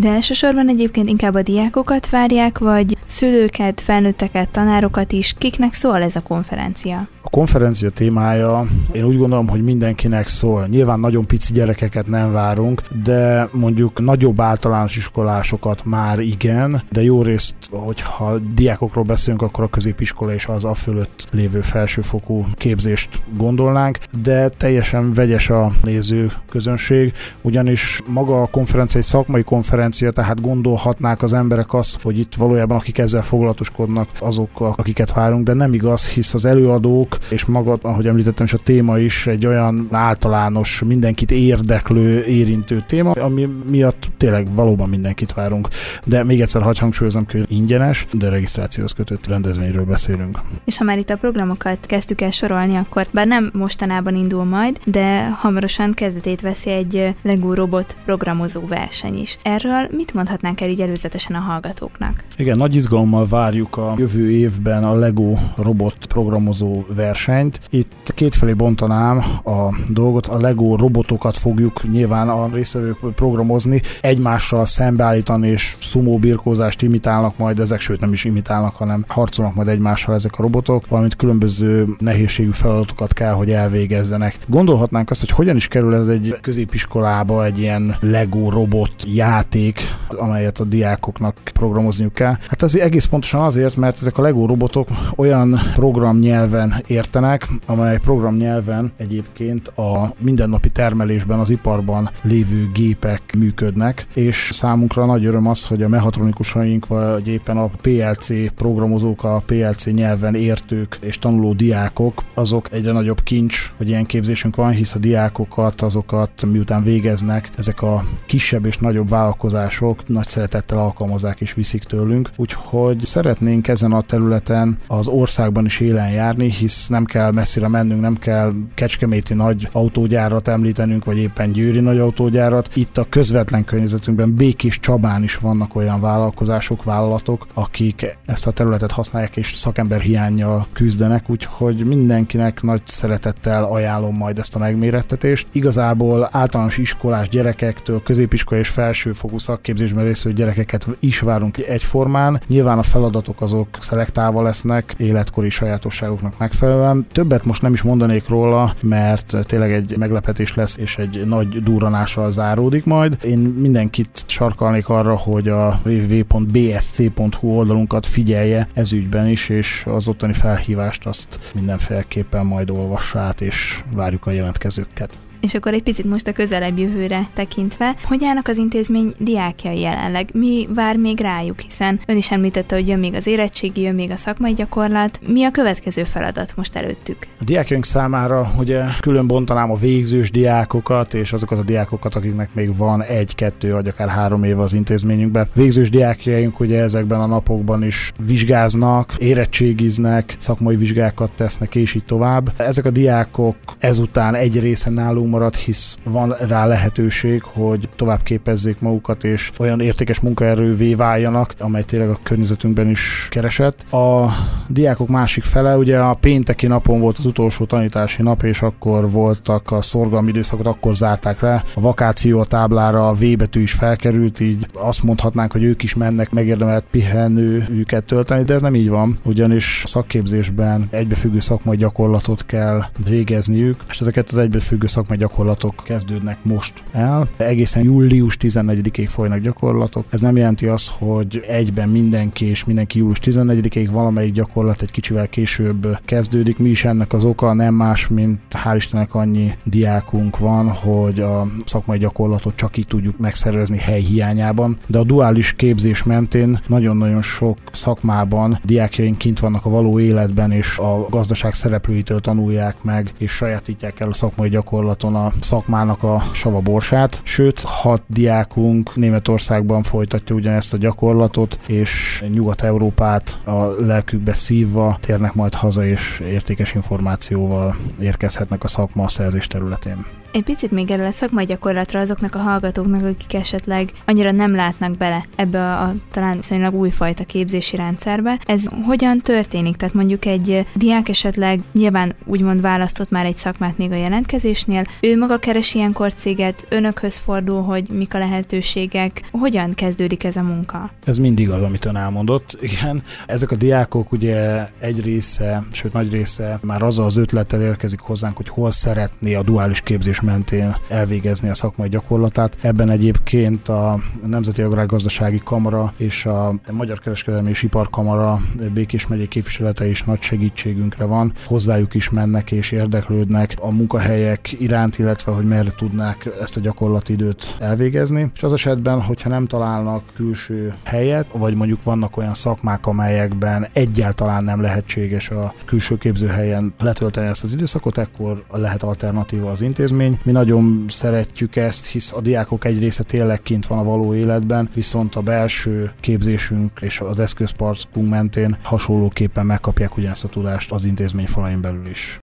Ide elsősorban egyébként inkább a diákokat várják, vagy szülőket, felnőtteket, tanárokat is? Kiknek szól ez a konferencia? A konferencia témája, én úgy gondolom, hogy mindenkinek szól. Nyilván nagyon pici gyerekeket nem várunk, de mondjuk nagyobb általános iskolásokat már igen, de jó részt, hogyha diákokról beszélünk, akkor a középiskola és az fölött lévő felsőfokú képzést gondolnánk, de teljesen vegyes a néző közönség, ugyanis maga a konferencia egy szakmai konferencia, tehát gondolhatnák az emberek azt, hogy itt valójában akik ezzel foglalatoskodnak, azok, akiket várunk, de nem igaz, hisz az előadók és maga, ahogy említettem is, a téma is egy olyan általános, mindenkit érdeklő, érintő téma, ami miatt tényleg valóban mindenkit várunk. De még egyszer hadd hangsúlyozom, hogy ingyenes, de regisztrációhoz kötött rendezvényről beszélünk. És ha már itt a programokat kezdtük el sorolni, akkor bár nem mostanában indul majd, de hamarosan kezdetét veszi egy Lego robot programozó verseny is. Erről mit mondhatnánk el így előzetesen a hallgatóknak? Igen, nagy izgalommal várjuk a jövő évben a Lego robot programozó versenyt. Itt kétfelé bontanám a dolgot, a Lego robotokat fogjuk nyilván a résztvevők programozni, egymással szembeállítani és szumó birkózást imitálnak majd ezek, sőt nem is imitálnak, hanem harcolnak majd egymással ezek a robotok, valamint különböző nehézségű feladatokat kell, hogy elvégezzenek. Gondolhatnánk azt, hogy hogyan is kerül ez egy középiskolába egy ilyen Lego robot játék, amelyet a diákoknak programozniuk kell. Hát ez egész pontosan azért, mert ezek a Lego robotok olyan programnyelven értenek, amely programnyelven egyébként a mindennapi termelésben, az iparban lévő gépek működnek, és számunkra nagy öröm az, hogy a mechatronikusaink, vagy éppen a PLC programozók, a PLC nyelven értők és tanuló diákok, azok egyre nagyobb kincs, hogy ilyen képzésünk van, hisz a diákokat, azokat miután végeznek, ezek a kisebb és nagyobb vállalkozások nagy szeretettel alkalmazzák és viszik tőlünk, úgyhogy szeretnénk ezen a területen az országban is élen járni, hisz nem kell messzire mennünk, nem kell kecskeméti nagy autógyárat említenünk, vagy éppen győri nagy autógyárat. Itt a közvetlen környezetünkben, Békés Csabán is vannak olyan vállalkozások, vállalatok, akik ezt a területet használják és szakemberhiánnyal küzdenek, úgyhogy mindenkinek nagy szeretettel ajánlom majd ezt a megmérettetést. Igazából általános iskolás gyerekektől középiskola és felsőfokú szakképzésben résztvevő gyerekeket is várunk egyformán. Nyilván a feladatok azok szelektálva lesznek, életkori sajátosságoknak megfelelően. Többet most nem is mondanék róla, mert tényleg egy meglepetés lesz, és egy nagy durranással záródik majd. Én mindenkit sarkalnék arra, hogy a www.bsc.hu oldalunkat figyelje ez ügyben is, és az ottani felhívást azt mindenféleképpen majd olvassa át, és várjuk a jelentkezőket. És akkor egy picit most a közelebb jövőre tekintve, hogy állnak az intézmény diákjai jelenleg? Mi vár még rájuk, hiszen ön is említette, hogy jön még az érettségi, jön még a szakmai gyakorlat. Mi a következő feladat most előttük? A diákjaink számára ugye külön bontanám a végzős diákokat, és azokat a diákokat, akiknek még van 1, 2 vagy akár 3 éve az intézményünkben. Végzős diákjaink ugye ezekben a napokban is vizsgáznak, érettségiznek, szakmai vizsgákat tesznek, és így tovább. Ezek a diákok ezután egy része nálunk marad, hisz van rá lehetőség, hogy tovább képezzék magukat, és olyan értékes munkaerővé váljanak, amely tényleg a környezetünkben is keresett. A diákok másik fele, ugye a pénteki napon volt az utolsó tanítási nap, és akkor voltak a szorgalmi időszakot, akkor zárták le. A vakáció a táblára, a V betű is felkerült, így azt mondhatnánk, hogy ők is mennek megérdemelt pihenőjüket tölteni, de ez nem így van, ugyanis szakképzésben egybefüggő szakmai gyakorlatot kell végezniük, és ezeket az egybefüggő szakmai gyakorlatok kezdődnek most el. Egészen július 14-ig folynak gyakorlatok. Ez nem jelenti azt, hogy egyben mindenki július 14-ig, valamelyik gyakorlat egy kicsivel később kezdődik. Mi is ennek az oka, nem más, mint hál' Istennek annyi diákunk van, hogy a szakmai gyakorlatot csak így tudjuk megszervezni hely hiányában. De a duális képzés mentén nagyon-nagyon sok szakmában diákjaink kint vannak a való életben, és a gazdaság szereplőitől tanulják meg, és sajátítják el a szakmai gyakorlaton a szakmának a savaborsát. Sőt, 6 diákunk Németországban folytatja ugyanezt a gyakorlatot, és Nyugat-Európát a lelkükbe szívva térnek majd haza, és értékes információval érkezhetnek a szakma szerzés területén. Egy picit még erről a szakmai gyakorlatra azoknak a hallgatóknak, akik esetleg annyira nem látnak bele ebbe a talán viszonylag újfajta képzési rendszerbe. Ez hogyan történik? Tehát mondjuk egy diák esetleg nyilván úgymond választott már egy szakmát még a jelentkezésnél, ő maga keres ilyenkor céget, önökhöz fordul, hogy mik a lehetőségek, hogyan kezdődik ez a munka? Ez mindig az, amit ön elmondott. Igen, ezek a diákok ugye egy része, sőt nagy része már azzal az ötlettel érkezik hozzánk, hogy hol szeretné a duális képzés mentén elvégezni a szakmai gyakorlatát. Ebben egyébként a Nemzeti Agrárgazdasági Kamara és a Magyar Kereskedelmi és Iparkamara Békés megyei képviselete is nagy segítségünkre van. Hozzájuk is mennek és érdeklődnek a munkahelyek iránt, illetve hogy merre tudnák ezt a gyakorlati időt elvégezni. És az esetben, hogyha nem találnak külső helyet, vagy mondjuk vannak olyan szakmák, amelyekben egyáltalán nem lehetséges a külső képzőhelyen letölteni ezt az időszakot, akkor lehet alternatíva az intézmény. Mi nagyon szeretjük ezt, hisz a diákok egy része tényleg kint van a való életben, viszont a belső képzésünk és az eszközparkunk mentén hasonlóképpen megkapják ugyanezt a tudást az intézmény falain belül is.